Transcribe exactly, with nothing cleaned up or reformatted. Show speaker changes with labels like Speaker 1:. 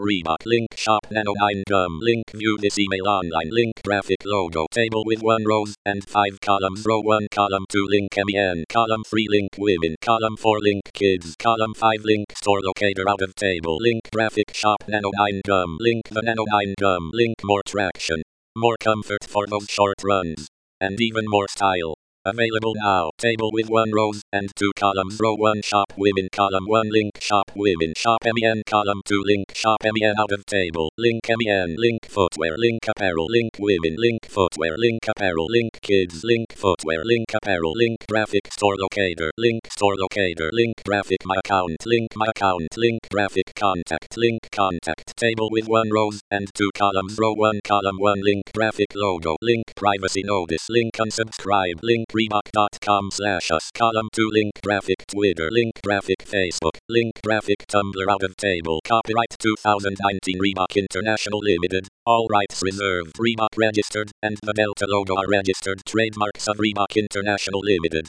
Speaker 1: Reebok link shop nano nine gum link view this email online link graphic logo table with one rows and five columns row one column two link men column three link women column four link kids column five link store locator out of table link graphic shop nano nine gum link the nano nine gum link more traction, more comfort for those short runs, and even more style. Available now. Table with one rows and two columns. Row one shop women column one link shop women shop men column two link shop men out of table link men link footwear link apparel link women link footwear link apparel link kids link footwear link apparel link graphic store locator link store locator link graphic my account link my account link graphic contact link contact table with one rows and two columns. Row one column one link graphic logo link privacy notice link unsubscribe link Reebok.com slash us column two link graphic Twitter link graphic Facebook link graphic Tumblr out of table copyright two thousand nineteen Reebok International Limited, all rights reserved. Reebok registered and the Delta logo are registered trademarks of Reebok International Limited.